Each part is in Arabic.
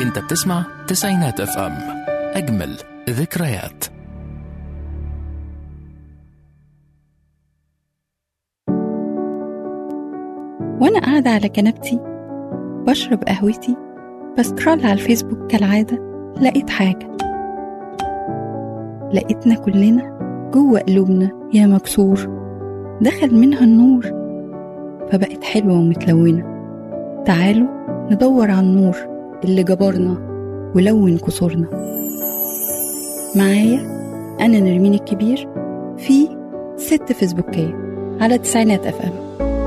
انت بتسمع تسعينات اف ام، اجمل ذكريات. وانا قاعدة على كنبتي بشرب قهوتي بسكرول على الفيسبوك كالعادة، لقيت حاجة، لقيتنا كلنا جوه قلوبنا يا مكسور دخل منها النور فبقت حلوة ومتلونة. تعالوا ندور على النور اللي جبرنا ولون كسورنا. معايا أنا نرمين الكبير في ست فيسبوكية على تسعينات اف ام.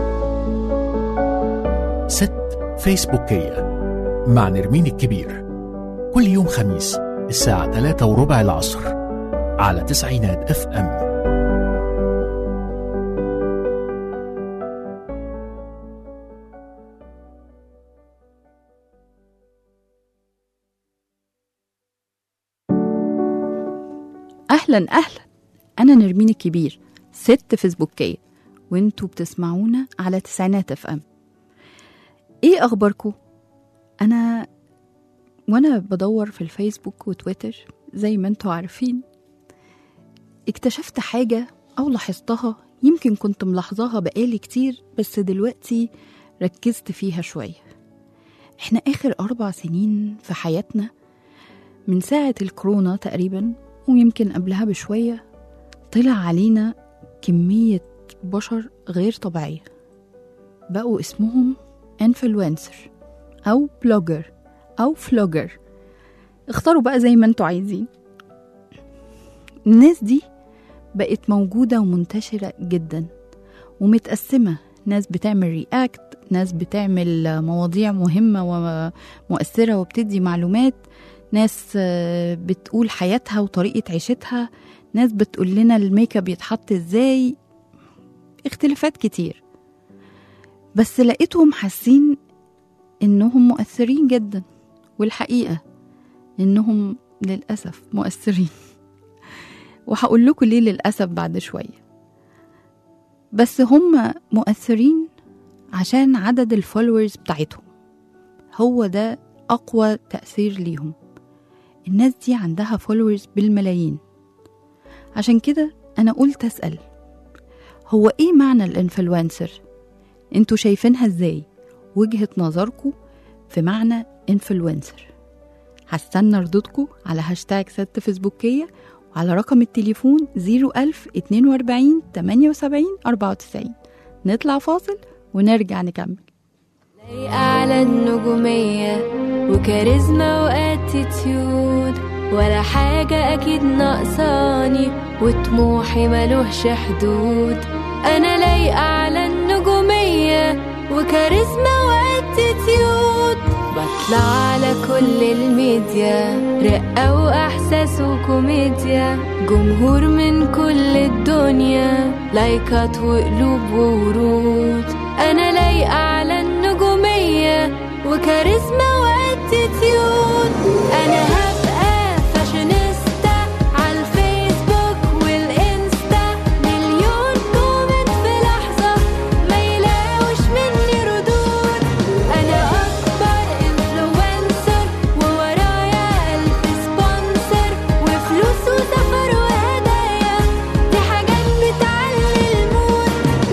ست فيسبوكية مع نرمين الكبير، كل يوم خميس الساعة 3:15 العصر على تسعينات اف ام. أهلا أنا نرمين الكبير ست فيسبوكية، وانتوا بتسمعونا على تسعينات اف ام. ايه أخباركم؟ وانا بدور في الفيسبوك وتويتر زي ما انتوا عارفين اكتشفت حاجة أو لاحظتها، يمكن كنت ملاحظاها بقالي كتير بس دلوقتي ركزت فيها شوية. احنا آخر 4 سنين في حياتنا من ساعة الكورونا تقريبا، ويمكن قبلها بشوية، طلع علينا كمية بشر غير طبيعية بقوا اسمهم انفلونسر أو بلوجر أو فلوجر، اختاروا بقى زي ما انتوا عايزين. الناس دي بقت موجودة ومنتشرة جدا ومتقسمة، ناس بتعمل رياكت، ناس بتعمل مواضيع مهمة ومؤثرة وبتدي معلومات، ناس بتقول حياتها وطريقة عيشتها، ناس بتقول لنا الميك اب يتحط ازاي، اختلافات كتير. بس لقيتهم حاسين انهم مؤثرين جدا، والحقيقة انهم للأسف مؤثرين وهقول لكم ليه للأسف بعد شوية. بس هم مؤثرين عشان عدد الفولورز بتاعتهم، هو ده أقوى تأثير ليهم. الناس دي عندها فولورز بالملايين. عشان كده أنا قلت أسأل، هو إيه معنى الانفلونسر؟ انتوا شايفينها ازاي؟ وجهة نظركم في معنى انفلونسر. هستنى ردودكم على هاشتاج ست فيسبوكية وعلى رقم التليفون 01042 78 94. نطلع فاصل ونرجع نكمل. لايقة على النجومية وكاريزما واتيتيود، ولا حاجة أكيد ناقصاني وطموحي ملوهش حدود. أنا لايقة على النجومية وكاريزما واتيتيود، بطلع على كل الميديا، رقة وإحساس وكوميديا، جمهور من كل الدنيا، لايكات وقلوب وورود. أنا لايقة على النجومية وكاريزما واتيتيود. أنا هبقى فاشينيستا على الفيسبوك والإنستا، مليون كومنت في لحظة ما يلاقوش مني ردود. أنا أكبر إنفلونسر وورايا 1000 سبونسر، وفلوس وسفر وهدايا، دي حاجات بتعلي المود.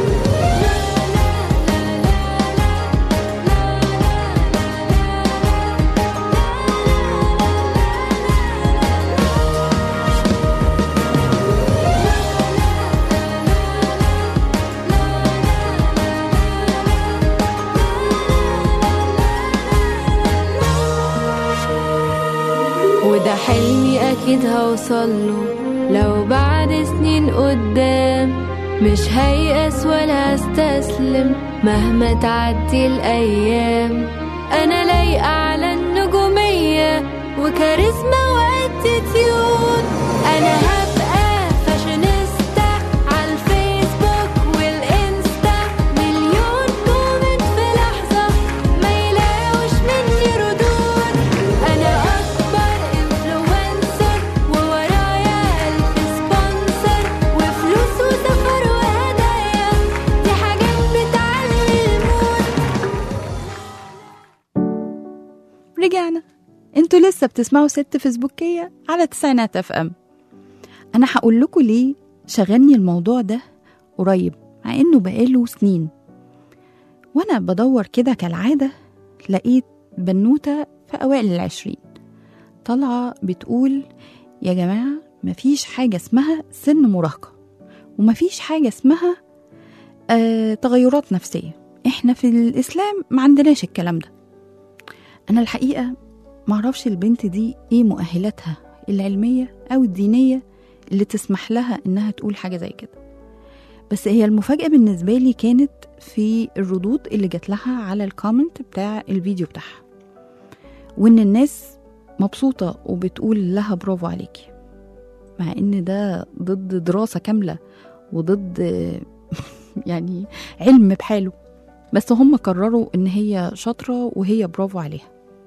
وده حلمي أكيد هوصله لو بعد سنين قدام، مش هيأس ولا هستسلم مهما تعدي الأيام. أنا لايقة على النجومية وكاريزما واتيتيود. أنا هبقى فاشينيستا على الفيسبوك والإنستا، مليون كومنت في لحظة ما يلاقوش مني ردود. أنا أكبر إنفلونسر وورايا 1000 سبونسر، وفلوس وسفر وهدايا، دي حاجات بتعلي المود. رجعنا انتوا لسه بتسمعوا ست فيسبوكية على 90 FM. انا هقول لكم ليه شغلني الموضوع ده قريب مع انه بقاله سنين. وانا بدور كده كالعادة لقيت بنوتة في اوائل 20 طالعة بتقول يا جماعة مفيش حاجة اسمها سن مراهقة، ومفيش حاجة اسمها تغيرات نفسية. احنا في الإسلام ما عندناش الكلام ده. أنا الحقيقة معرفش البنت دي ايه مؤهلاتها العلمية أو الدينية اللي تسمح لها إنها تقول حاجة زي كده، بس هي المفاجأة بالنسبة لي كانت في الردود اللي جات لها على الكومنت بتاع الفيديو بتاعها، وإن الناس مبسوطة وبتقول لها برافو عليكي، مع إن ده ضد دراسة كاملة وضد يعني علم بحاله، بس هم قرروا إن هي شاطرة وهي برافو عليها.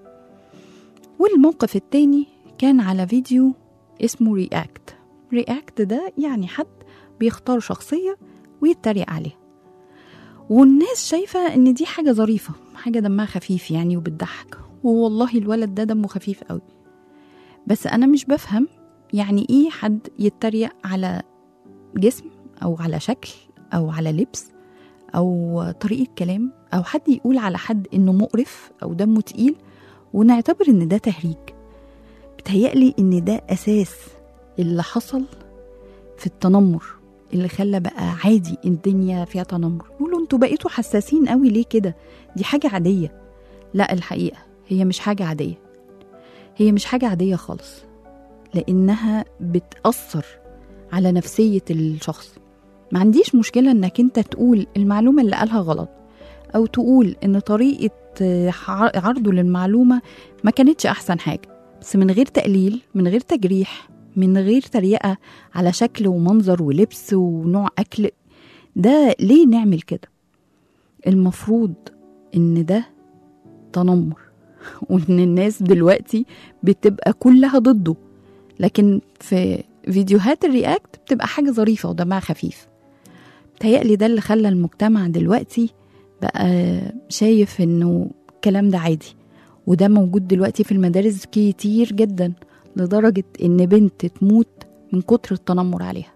والموقف التاني كان على فيديو اسمه رياكت ده يعني حد بيختار شخصية ويتريق عليها، والناس شايفة إن دي حاجة ظريفة، حاجة دمها خفيف يعني وبتضحك، والله الولد ده دمه خفيف قوي. بس أنا مش بفهم يعني إيه حد يتريق على جسم أو على شكل أو على لبس أو طريقة كلام، أو حد يقول على حد إنه مقرف أو دمه تقيل ونعتبر إن ده تهريج. بتهيألي إن ده أساس اللي حصل في التنمر اللي خلى بقى عادي الدنيا فيها تنمر. يقولوا انتوا بقيتوا حساسين قوي ليه كده، دي حاجة عادية. لا، الحقيقة هي مش حاجة عادية، هي مش حاجة عادية خالص، لأنها بتأثر على نفسية الشخص. ما عنديش مشكلة انك انت تقول المعلومة اللي قالها غلط، او تقول ان طريقة عرضه للمعلومة ما كانتش احسن حاجة، بس من غير تقليل، من غير تجريح، من غير تريقة على شكل ومنظر ولبس ونوع أكل. ده ليه نعمل كده؟ المفروض إن ده تنمر، وإن الناس دلوقتي بتبقى كلها ضده، لكن في فيديوهات الرياكت بتبقى حاجة ظريفة ودمها خفيف. بتهيألي ده اللي خلى المجتمع دلوقتي بقى شايف إنه الكلام ده عادي، وده موجود دلوقتي في المدارس كتير جدا، لدرجة إن بنت تموت من كتر التنمر عليها.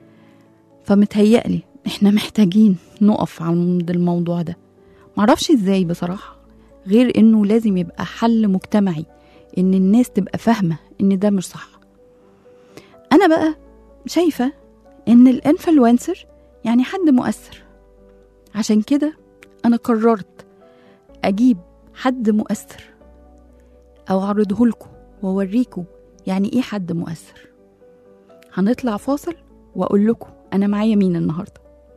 فمتهيألي إحنا محتاجين نقف عند الموضوع ده. معرفش إزاي بصراحة، غير إنه لازم يبقى حل مجتمعي، إن الناس تبقى فاهمة إن ده مش صح. أنا بقى شايفة إن الانفلونسر يعني حد مؤثر، عشان كده أنا قررت أجيب حد مؤثر أو أعرضه لكم وأوريكم يعني إيه حد مؤثر. هنطلع فاصل وأقول لكم أنا معايا مين النهاردة.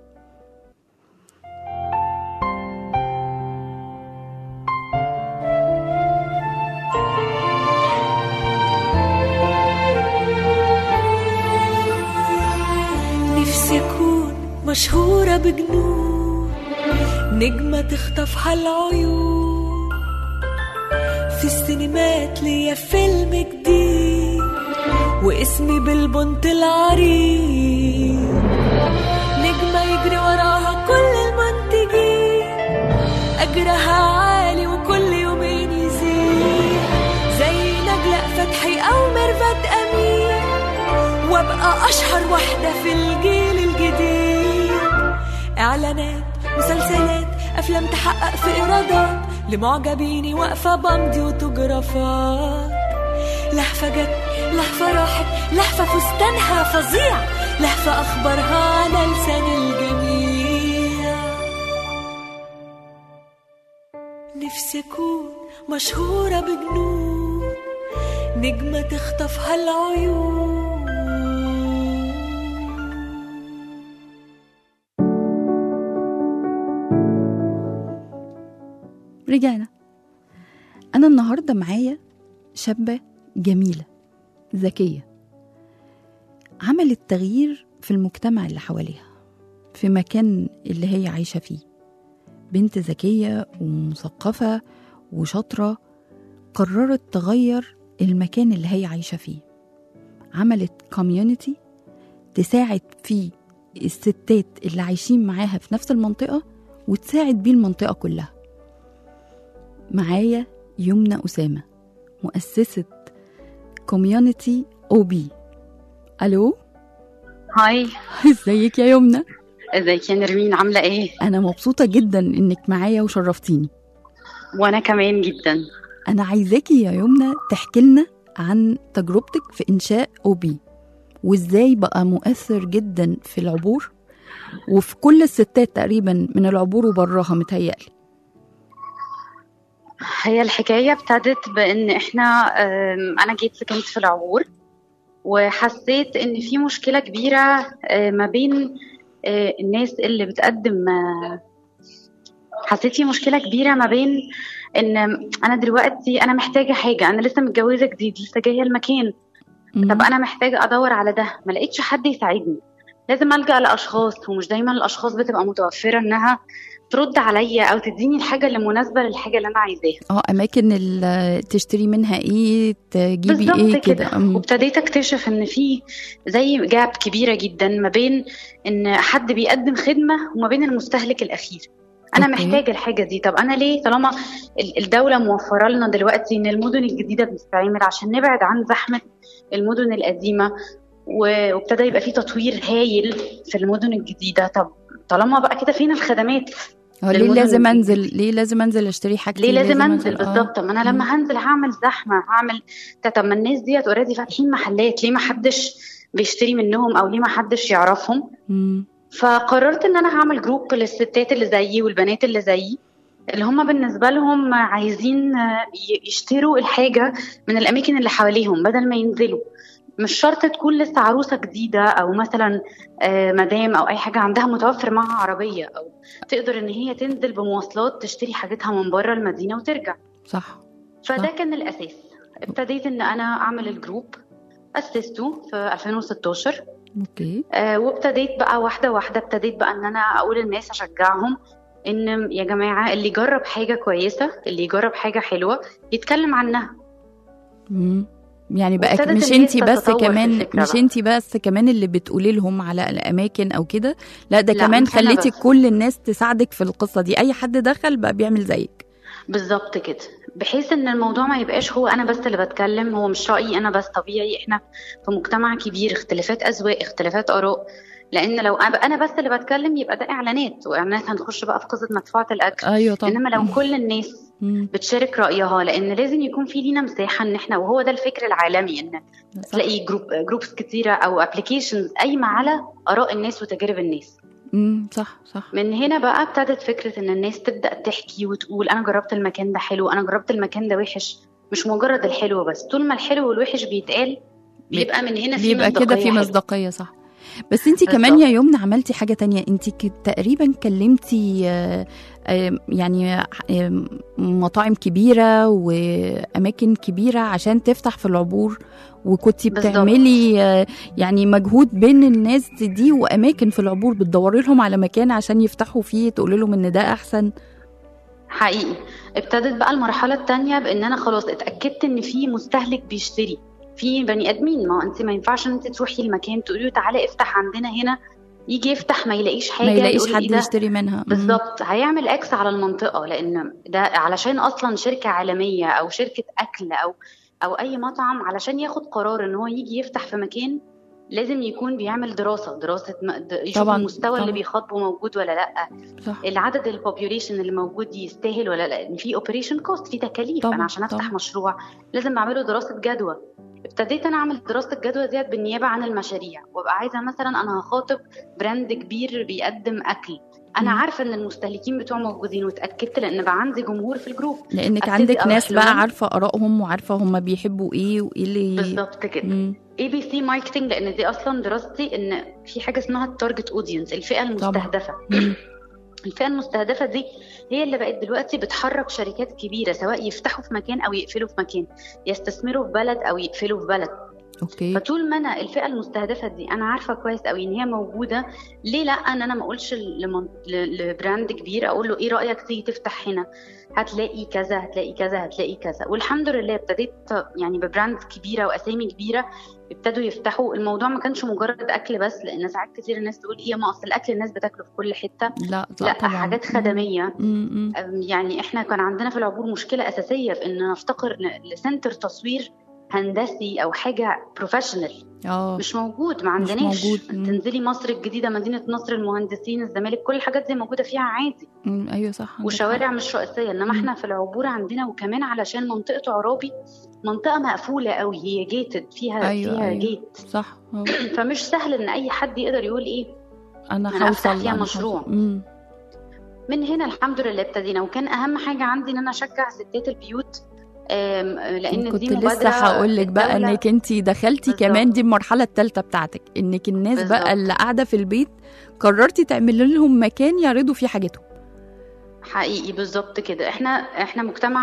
نفسي أكون مشهورة بجنون، نجمة تخطفها العيون، في السينمات ليا فيلم جديد واسمي بالبنت العريض، نجمة يجري وراها كل المنتجين، أجرها عالي وكل يومين يزيد، زي نجلاء فتحي أو ميرفت أمين، وابقى أشهر واحدة في الجيل الجديد. إعلانات، مسلسلات، أفلام تحقق في إيرادات، لمعجبيني واقفة بمضي وتوجرافات، لهفة جت لهفة راحت، لهفة فستانها فظيع، لهفة أخبارها على لسان الجميع. نفسي أكون مشهورة بجنون، نجمة تخطفها العيون. رجعنا. أنا النهاردة معايا شابة جميلة ذكية، عملت تغيير في المجتمع اللي حواليها، في مكان اللي هي عايشة فيه. بنت ذكية ومثقفة وشاطرة، قررت تغير المكان اللي هي عايشة فيه. عملت كوميونيتي تساعد فيه الستات اللي عايشين معاها في نفس المنطقة، وتساعد بيه المنطقة كلها. معايا يمنى أسامة، مؤسسة كوميونيتي OB. ألو، هاي، ازيك يا يمنى؟ ازيك يا نرمين، عاملة ايه؟ أنا مبسوطة جدا إنك معايا وشرفتيني. وانا كمان جدا. أنا عايزاكي يا يمنى تحكي لنا عن تجربتك في إنشاء OB، وإزاي بقى مؤثر جدا في العبور وفي كل الستات تقريبا من العبور وبراها متهيألي. هي الحكاية ابتدت بان انا جيت سكنت في العبور، وحسيت ان في مشكلة كبيرة ما بين الناس اللي بتقدم. حسيت في مشكلة كبيرة ما بين ان انا دلوقتي انا محتاجة حاجة، انا لسه متجوزة جديد، لسه جاية المكان. طب انا محتاجة ادور على ده، ما لقيتش حد يساعدني، لازم ألجأ لأشخاص، ومش دايما الأشخاص بتبقى متوفرة إنها ترد عليا أو تديني الحاجة اللي مناسبة للحاجة اللي أنا عايزاها. أماكن اللي تشتري منها إيه، تجيبي إيه كده. وابتديت أكتشف إن في زي جاب كبيرة جدا ما بين إن حد بيقدم خدمة وما بين المستهلك الأخير. أنا محتاجة الحاجة دي، طب أنا ليه طالما الدولة موفرة لنا دلوقتي إن المدن الجديدة بتستعمل عشان نبعد عن زحمة المدن القديمة، وابتدى يبقى فيه تطوير هايل في المدن الجديدة. طب طالما بقى كده فين الخدمات؟ ليه لازم انزل اشتري حاجتي؟ ليه لازم انزل بالظبط؟ طب انا لما هنزل هعمل زحمة، طب ما الناس ديت اوريدي فاتحين محلات، ليه ما حدش بيشتري منهم او ليه ما حدش يعرفهم؟ فقررت ان انا هعمل جروب للستات اللي زيي والبنات اللي زيي، اللي هم بالنسبة لهم عايزين يشتروا الحاجة من الاماكن اللي حواليهم بدل ما ينزلوا. مش شرط تكون لسه عروسة جديدة أو مثلا مدام أو أي حاجة عندها متوفر معها عربية أو تقدر إن هي تنزل بمواصلات تشتري حاجتها من بره المدينة وترجع. صح. فده كان الأساس. ابتديت إن أنا أعمل الجروب، أسسته في 2016. أوكي. وابتديت بقى واحدة واحدة، ابتديت بقى إن أنا أقول للناس، أشجعهم إن يا جماعة اللي يجرب حاجة كويسة، اللي يجرب حاجة حلوة يتكلم عنها. يعني بقى مش انتي بس كمان اللي بتقولي لهم على الاماكن او كده، لا ده كمان خليتي كل الناس تساعدك في القصة دي، اي حد دخل بقى بيعمل زيك. بالظبط كده، بحيث ان الموضوع ما يبقاش هو انا بس اللي بتكلم، هو مش رأيي انا بس. طبيعي احنا في مجتمع كبير، اختلافات اذواق، اختلافات اراء، لان لو انا بس اللي بتكلم يبقى ده اعلانات، واعلانات هنخش بقى في قصة مدفوعة الاجر. ايوه طبعا. انما لو كل الناس بتشارك رأيها، لان لازم يكون في لينا مساحة ان احنا، وهو ده الفكر العالمي، ان تلاقي جروبس كتيرة او ابليكيشنز قايمة على اراء الناس وتجارب الناس. صح. من هنا بقى ابتدت فكرة ان الناس تبدأ تحكي وتقول انا جربت المكان ده حلو، انا جربت المكان ده وحش. مش مجرد الحلو بس، طول ما الحلو والوحش بيتقال بيبقى من هنا في بيبقى كده في مصداقية. صح. بس انتي كمان يا يمنى عملتي حاجة تانية، انتي تقريبا كلمتي يعني مطاعم كبيرة وأماكن كبيرة عشان تفتح في العبور، وكنتي بتعملي يعني مجهود بين الناس دي وأماكن في العبور، بتدوري لهم على مكان عشان يفتحوا فيه، تقولي لهم ان ده أحسن. حقيقي ابتدت بقى المرحلة التانية بان انا خلاص اتأكدت ان في مستهلك بيشتري، في بني ادمين. ما انت ما ينفعش ان انت تروحي المكان تقولي له تعالى افتح عندنا هنا، يجي يفتح ما يلاقيش حاجه، ما يلاقيش حد يشتري منها. بالظبط، هيعمل اكس على المنطقه، لان ده علشان اصلا شركه عالميه او شركه اكل او اي مطعم علشان ياخد قرار ان هو يجي يفتح في مكان، لازم يكون بيعمل دراسه يشوف المستوى اللي بيخاطبه موجود ولا لا. صح. العدد البوبيوليشن اللي موجود يستاهل ولا لا، ان في اوبريشن كوست، في تكاليف. انا عشان افتح مشروع لازم اعمله دراسه جدوى. ابتديت انا اعمل دراسه الجدوى ديت بالنيابه عن المشاريع، وابقى عايزه مثلا انا هخاطب براند كبير بيقدم اكل، انا عارفه ان المستهلكين بتوع موجودين، واتاكدت لان بقى عندي جمهور في الجروب، لانك عندك ناس بقى عارفه ارائهم وعارفه هم بيحبوا ايه وايه اللي بالظبط كده. ABC ماركتنج، لان دي اصلا دراستي ان في حاجه اسمها التارجت اودينس، الفئه المستهدفه. الفئه المستهدفه دي هي اللي بقت دلوقتي بتحرك شركات كبيره، سواء يفتحوا في مكان او يقفلوا في مكان، يستثمروا في بلد او يقفلوا في بلد. اوكي. فطول ما انا الفئه المستهدفه دي انا عارفه كويس قوي ان هي موجوده، ليه لا ان انا ما اقولش لبراند كبير اقول له ايه رايك تيجي تفتح هنا، هتلاقي كذا هتلاقي كذا هتلاقي كذا. والحمد لله ابتديت يعني ببراند كبيره واسامي كبيره ابتدوا يفتحوا. الموضوع ما كانش مجرد اكل بس، لان ساعات كتير الناس تقول ايه ما اصل الاكل الناس بتاكله في كل حته. لا طبعا. حاجات خدميه. يعني احنا كان عندنا في العبور مشكله اساسيه في ان نفتقر لسنتر تصوير هندسي او حاجه بروفيشنال. مش موجود، ما عندناش. تنزلي مصر الجديده، مدينه نصر، المهندسين، الزمالك، كل الحاجات دي موجوده فيها عادي. ايوه صح. وشوارع مش رئيسيه. انما احنا في العبور عندنا، وكمان علشان منطقه عرابي منطقه مقفوله قوي، هي جيتد فيها. فيها جيت صح. فمش سهل ان اي حد يقدر يقول ايه انا هوصل فيها مشروع. من هنا الحمد لله ابتدينا. وكان اهم حاجه عندي ان انا اشجع ستات البيوت، لان كنت دي مبادره. لسه هقول لك بقى انك انتي دخلتي بالزبط. كمان دي المرحله الثالثه بتاعتك، انك الناس بالزبط. بقى اللي قاعده في البيت قررتي تعملي لهم مكان يعرضوا فيه حاجتهم. حقيقي بالظبط كده. احنا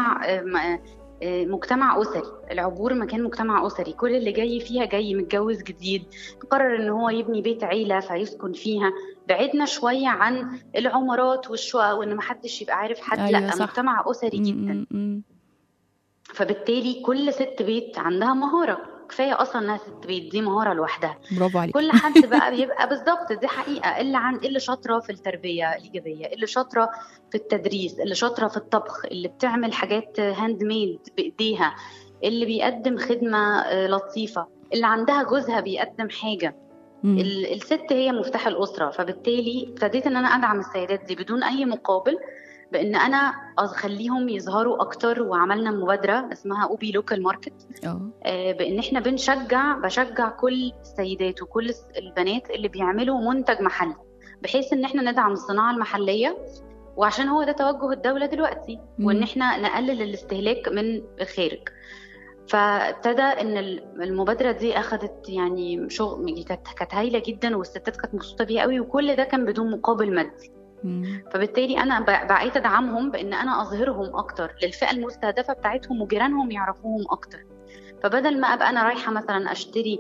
مجتمع اسري. العبور مكان مجتمع اسري، كل اللي جاي فيها جاي متجوز جديد، قرر ان هو يبني بيت عيله فيسكن فيها. بعدنا شويه عن العمارات والشقق وان محدش يبقى عارف حد. لا صح. مجتمع اسري جدا. فبالتالي كل ست بيت عندها مهارة. كفاية أصلا أنها ست بيت، دي مهارة لوحدها. برافو عليك. كل حد بقى بيبقى بالظبط، دي حقيقة. اللي شاطرة في التربية الإيجابية، اللي شاطرة في التدريس، اللي شاطرة في الطبخ، اللي بتعمل حاجات هاند ميد بإيديها، اللي بيقدم خدمة لطيفة، اللي عندها جوزها بيقدم حاجة. الست هي مفتاح الأسرة. فبالتالي ابتديت أن أنا أدعم السيدات دي بدون أي مقابل، بان انا اخليهم يظهروا اكتر. وعملنا مبادره اسمها اوبي لوكال ماركت، بان احنا بشجع كل السيدات وكل البنات اللي بيعملوا منتج محلي، بحيث ان احنا ندعم الصناعه المحليه. وعشان هو ده توجه الدوله دلوقتي، وان احنا نقلل الاستهلاك من الخارج. فابتدى ان المبادره دي اخذت يعني شغل، كانت هايله جدا، والستات كانت مبسوطه بيها قوي، وكل ده كان بدون مقابل مادي. فبالتالي انا بقيت ادعمهم بان انا اظهرهم اكتر للفئه المستهدفه بتاعتهم، وجيرانهم يعرفوهم اكتر. فبدل ما ابقى انا رايحه مثلا اشتري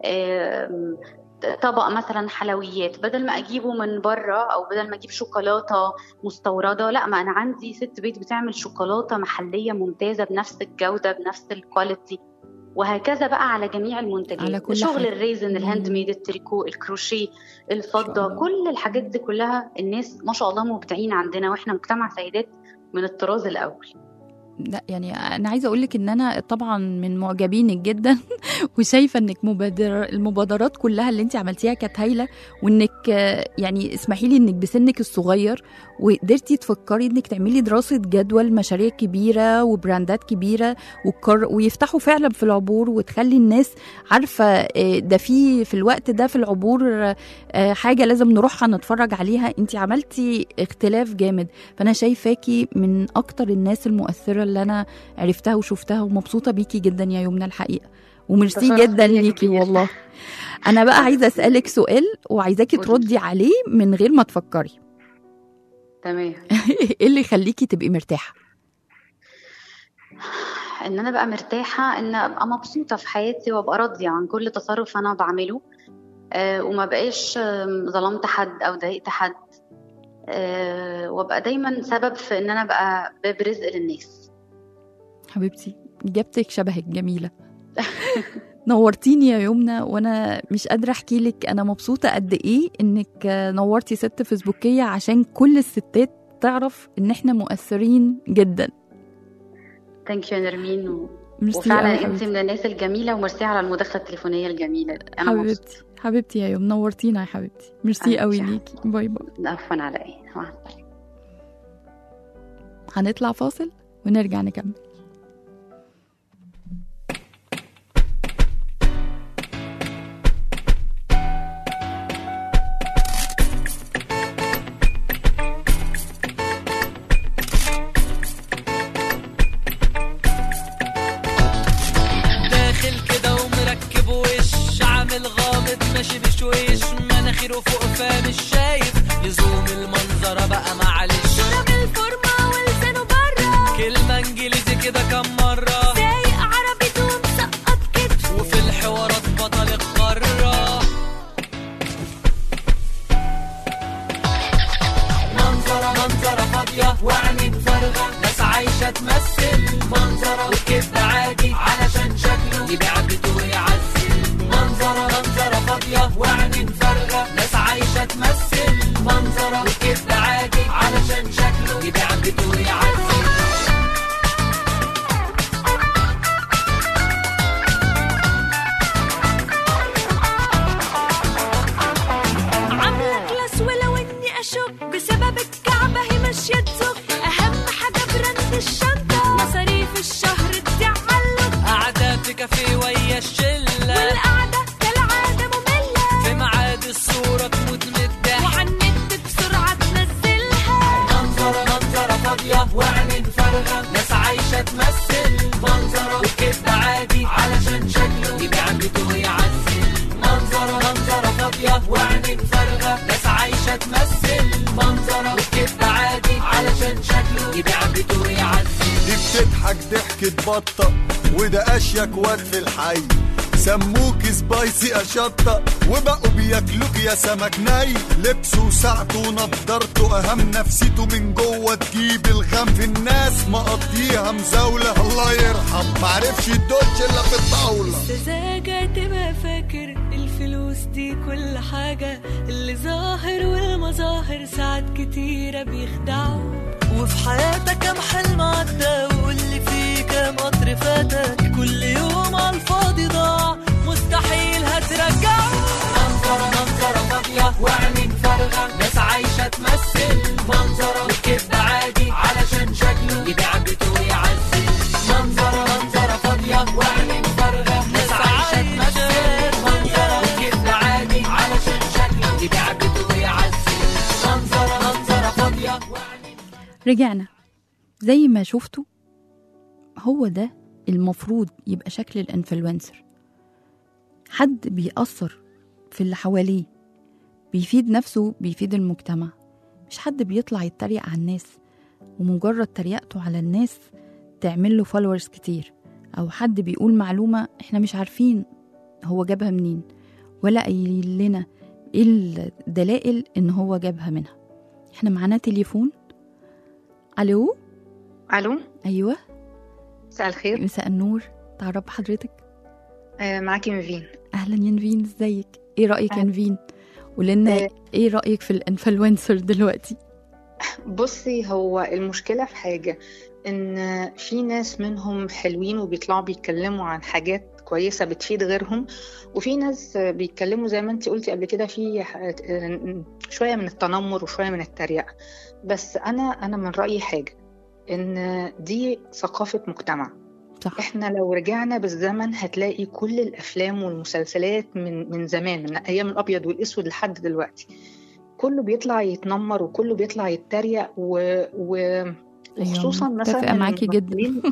طبق مثلا حلويات، بدل ما اجيبه من بره، او بدل ما اجيب شوكولاته مستورده، لا، ما انا عندي ست بيت بتعمل شوكولاته محليه ممتازه بنفس الجوده بنفس الكواليتي. وهكذا بقى على جميع المنتجات، على كل شغل الريزن، الهاند ميد، التريكو، الكروشيه، الفضه، كل الحاجات دي كلها الناس ما شاء الله مبدعين عندنا، واحنا مجتمع سيدات من الطراز الاول. لا يعني انا عايزه اقول لك ان انا طبعا من معجبينك جدا وشايفه انك المبادرات كلها اللي انت عملتيها كانت هايله، وانك يعني اسمحي لي انك بسنك الصغير وقدرتي تفكري انك تعملي دراسه جدول مشاريع كبيره وبراندات كبيره ويفتحوا فعلا في العبور، وتخلي الناس عارفه ده في الوقت ده في العبور حاجه لازم نروحها نتفرج عليها. انت عملتي اختلاف جامد، فانا شايفاكي من اكتر الناس المؤثره اللي انا عرفتها وشفتها، ومبسوطه بيكي جدا يا يمنى الحقيقه، وميرسي جدا ليكي والله. انا بقى عايزه اسالك سؤال وعايزاكي تردي عليه من غير ما تفكري. تمام. ايه اللي يخليكي تبقي مرتاحه؟ ان انا بقى مرتاحه، ان ابقى مبسوطه في حياتي، وابقى راضيه عن كل تصرف انا بعمله، وما بقاش ظلمت حد او ضايقت حد، وابقى دايما سبب في ان انا بقى باب رزق للناس. حبيبتي اجابتك شبهك جميله. نورتيني يا يمنى، وانا مش قادره احكي لك انا مبسوطه قد ايه انك نورتي ست فيسبوكيه، عشان كل الستات تعرف ان احنا مؤثرين جدا. ثانك يو يا نرمين، وفعلا انت من الناس الجميله، وميرسي على المداخله التليفونيه الجميله. انا حبيبتي يا يوم، نورتينا يا حبيبتي. ميرسي قوي ليكي. باي باي. عفوا على ايه. مع السلامه. هنطلع فاصل ونرجع نكمل. ماشي بشويش مناخيره فوق فمش شايف لزوم المنظرة بقى معلش، شرب الفورمة ولسانه برا، كلمة انجليزي وعينين فارغة، ناس عايشة تمثل منظرة والكذب عادي علشان شكله يبيع بيته ويعزل. منظرة فاضية وعينين فارغة، ناس عايشة تمثل منظرة والكذب عادي علشان شكله يبيع بيته ويعزل. دي بتضحك ضحكة بطة وده أشيك واد في الحي، سموك سبايسي أشطة وبقوا بياكلوك يا سمك ني. لبسه وساعته ونضارته أهم نفسيته من جوه تجيب الغم في الناس مقضيها مزاولة. الله يرحم معرفش الدوتش إلا في الطاولة. سذاجة تبقى فاكر الفلوس دي كل حاجة، اللي ظاهر والمظاهر ساعات كتيرة بيخدعوا. وفي حياتك كم حلم عدى وقولي فيه كم قطر فاتك، كل يوم على الفاضي ضاع مستحيل هترجعه. منظرة فاضية وعينين فارغة، ناس عايشة تمثل منظرة والكذب عادي علشان شكله يبيع بيته ويعزل. منظرة فاضية وعينين فارغة، ناس عايشة تمثل منظرة والكذب عادي علشان شكله يبيع بيته ويعزل. منظرة فاضية. رجعنا زي ما شفتوا، هو ده المفروض يبقى شكل الانفلونسر. حد بيأثر في اللي حواليه، بيفيد نفسه بيفيد المجتمع، مش حد بيطلع يتريق على الناس ومجرد تريقته على الناس تعمل له فولورز كتير، أو حد بيقول معلومة احنا مش عارفين هو جابها منين ولا قايل لنا ايه الدلائل ان هو جابها منها. احنا معانا تليفون. الو. ايوه مساء الخير. مساء النور. تعرف حضرتك؟ معاكي نيفين. اهلا يا نيفين، ازيك؟ ايه رايك يا نيفين؟ ولنا ايه رايك في الانفلونسر دلوقتي؟ بصي، هو المشكله في حاجه ان في ناس منهم حلوين وبيطلعوا بيتكلموا عن حاجات كويسه بتفيد غيرهم، وفي ناس بيتكلموا زي ما انتي قلتي قبل كده في شويه من التنمر وشويه من التريقه. بس انا من رايي حاجه، ان دي ثقافه مجتمع. صح. احنا لو رجعنا بالزمن هتلاقي كل الافلام والمسلسلات من زمان، من ايام الابيض والاسود لحد دلوقتي، كله بيطلع يتنمر وكله بيطلع يتريق وخصوصا مثلا متفقه معاكي جدا.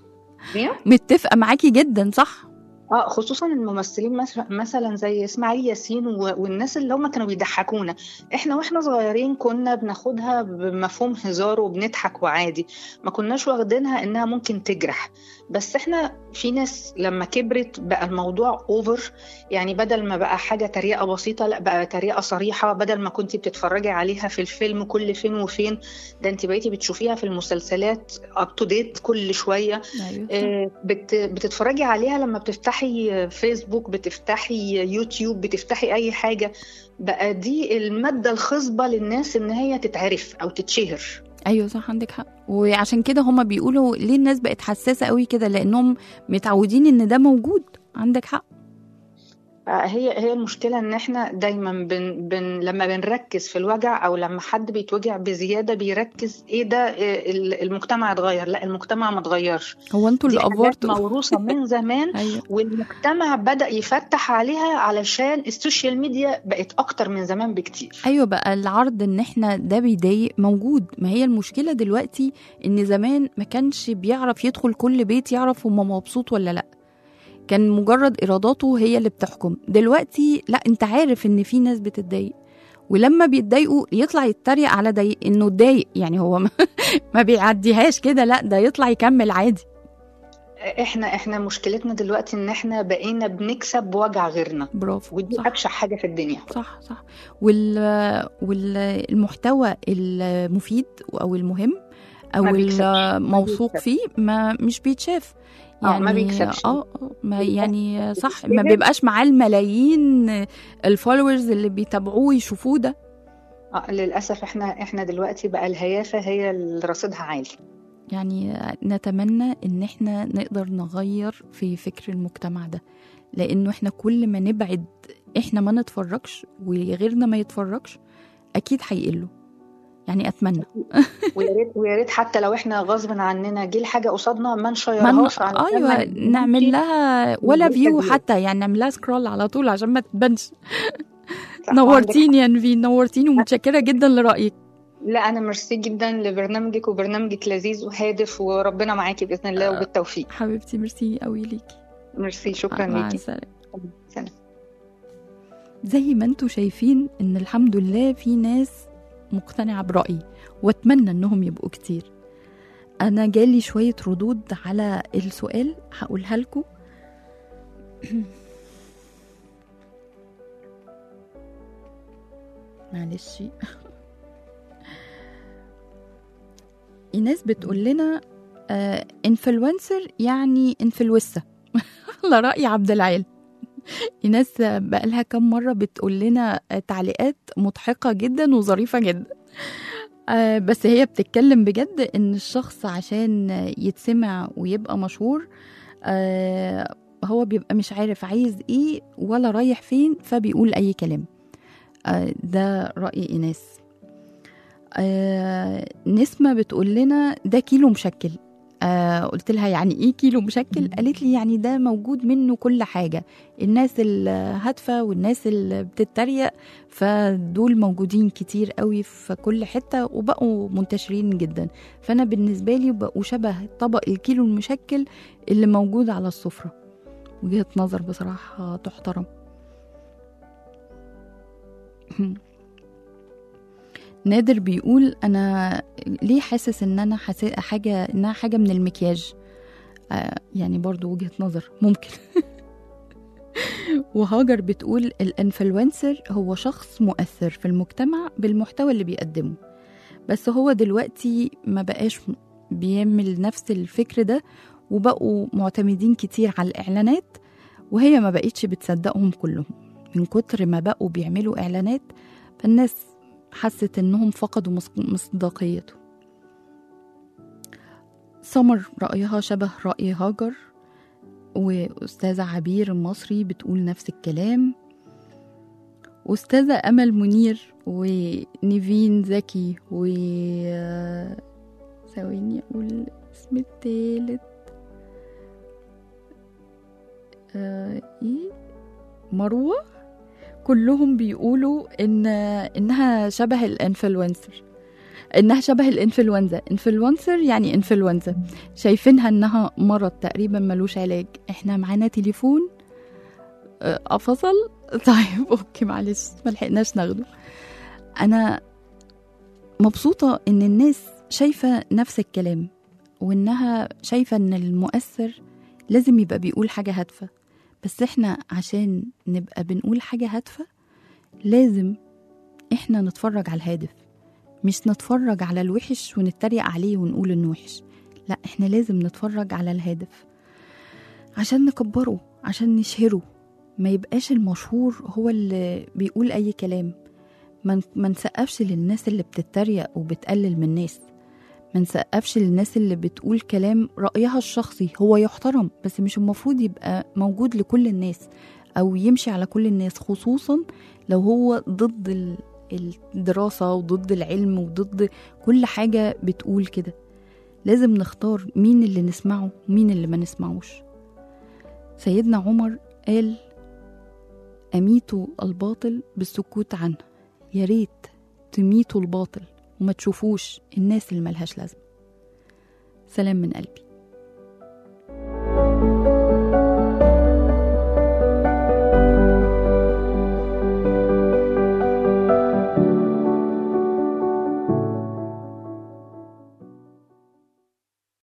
متفقه معاكي جدا، صح. خصوصا الممثلين مثلا زي اسماعيل ياسين والناس اللي هم كانوا بيضحكونا. احنا واحنا صغيرين كنا بناخدها بمفهوم هزار وبنضحك وعادي، ما كناش واخدينها انها ممكن تجرح. بس احنا في ناس لما كبرت بقى الموضوع اوفر، يعني بدل ما بقى حاجة تريقة بسيطة لا بقى تريقة صريحة. بدل ما كنتي بتتفرجي عليها في الفيلم كل فين وفين، ده انت بقيتي بتشوفيها في المسلسلات اب تو ديت كل شوية. بتتفرجي عليها لما بتفتحي فيسبوك، بتفتحي يوتيوب، بتفتحي اي حاجة. بقى دي المادة الخصبة للناس ان هي تتعرف او تتشهر. ايوه صح، عندك حق. وعشان كده هما بيقولوا ليه الناس بقت حساسة قوي كده، لانهم متعودين ان ده موجود. عندك حق. هي المشكلة ان احنا دايما لما بنركز في الوجع، او لما حد بيتوجع بزيادة بيركز ايه ده المجتمع اتغير. لا، المجتمع ما اتغيرش. هو انتوا اللي افورتوا. موروثة من زمان. أيوة. والمجتمع بدأ يفتح عليها علشان السوشيال ميديا بقت اكتر من زمان بكتير. ايوه، بقى العرض ان احنا ده بيضايق موجود. ما هي المشكلة دلوقتي ان زمان ما كانش بيعرف يدخل كل بيت يعرف هم مبسوط ولا لا، كان مجرد إراداته هي اللي بتحكم. دلوقتي لا، انت عارف ان في ناس بتتضايق، ولما بيتضايقوا يطلع يتريق على ضايق انه اتضايق، يعني هو ما بيعديهاش كده، لا ده يطلع يكمل عادي. احنا مشكلتنا دلوقتي ان احنا بقينا بنكسب بوجع غيرنا. برافو. ودي ابشع حاجة في الدنيا. صح. والمحتوى المفيد او المهم او الموثوق فيه مش بيتشاف. يعني ما بيكسبش. ما يعني صح، ما بيبقاش معاه الملايين الفولورز اللي بيتابعوه يشوفوه ده. للاسف احنا دلوقتي بقى الهيافه هي اللي رصيدها عالي. يعني نتمنى ان احنا نقدر نغير في فكر المجتمع ده، لانه احنا كل ما نبعد احنا ما نتفرجش وغيرنا ما يتفرجش اكيد هيقله. يعني اتمنى ويا ريت حتى لو احنا غصب عننا جه الحاجه قصادنا ما نشيرهاش. ايوه، نعمل لها ولا فيو حتى، يعني نعمل لها سكرول على طول عشان ما تبانش. نورتيني يا نيفين، نورتيني، ومتشكره جدا لرايك. لا أنا ميرسي جدا لبرنامجك، وبرنامجك لذيذ وهادف، وربنا معاكي بإذن الله وبالتوفيق. حبيبتي ميرسي قوي ليكي. ميرسي، شكرا مع ليكي. السلامة. سلام. زي ما انتوا شايفين ان الحمد لله في ناس مقتنعة برأيي، واتمنى انهم يبقوا كتير. انا جالي شوية ردود على السؤال هقولها لكم. معلش. الناس بتقول لنا انفلونسر يعني انفلوسة. على رأي عبد العال. الناس بقالها كم مرة بتقول لنا تعليقات مضحكة جدا وظريفة جدا. بس هي بتتكلم بجد ان الشخص عشان يتسمع ويبقى مشهور هو بيبقى مش عارف عايز ايه ولا رايح فين، فبيقول اي كلام. ده رأي إيناس. نسمة بتقول لنا ده كيلو مشكل. قلت لها يعني ايه كيلو مشكل؟ قالت لي يعني ده موجود منه كل حاجة، الناس الهادفة والناس اللي بتتريق، فدول موجودين كتير قوي في كل حتة وبقوا منتشرين جدا. فأنا بالنسبة لي بقوا شبه طبق الكيلو المشكل اللي موجود على السفرة. وجهة نظر بصراحة تحترم. نادر بيقول انا ليه حاسس ان انا حاجه انها حاجه من المكياج. يعني برضو وجهة نظر ممكن. وهاجر بتقول الانفلونسر هو شخص مؤثر في المجتمع بالمحتوى اللي بيقدمه، بس هو دلوقتي ما بقاش بيعمل نفس الفكر ده، وبقوا معتمدين كتير على الاعلانات، وهي ما بقتش بتصدقهم كلهم من كتر ما بقوا بيعملوا اعلانات. فالناس حست انهم فقدوا مصداقيته. سمر رأيها شبه رأي هاجر، وأستاذة عبير المصري بتقول نفس الكلام، وأستاذة أمل منير ونيفين زكي ثواني أقول الاسم التالت مروة، كلهم بيقولوا إنها شبه الانفلونسر، إنها شبه الانفلونزا. انفلونسر يعني انفلونزا، شايفينها إنها مرض تقريبا ملوش علاج. إحنا معانا تليفون فصل. طيب أوكي معلش ملحقناش ناخده. أنا مبسوطة إن الناس شايفة نفس الكلام، وإنها شايفة إن المؤثر لازم يبقى بيقول حاجة هادفة. بس إحنا عشان نبقى بنقول حاجة هادفة لازم إحنا نتفرج على الهادف، مش نتفرج على الوحش ونتريق عليه ونقول إنه وحش. لا، إحنا لازم نتفرج على الهادف عشان نكبره، عشان نشهره. ما يبقاش المشهور هو اللي بيقول أي كلام. ما نسقفش للناس اللي بتتريق وبتقلل من الناس. ما نسقفش للناس اللي بتقول كلام رأيها الشخصي هو يحترم، بس مش المفروض يبقى موجود لكل الناس أو يمشي على كل الناس، خصوصا لو هو ضد الدراسة وضد العلم وضد كل حاجة بتقول كده. لازم نختار مين اللي نسمعه ومين اللي ما نسمعوش. سيدنا عمر قال أميتوا الباطل بالسكوت عنه. يا ريت تميتوا الباطل وما تشوفوش الناس اللي ملهاش لازمة. سلام من قلبي.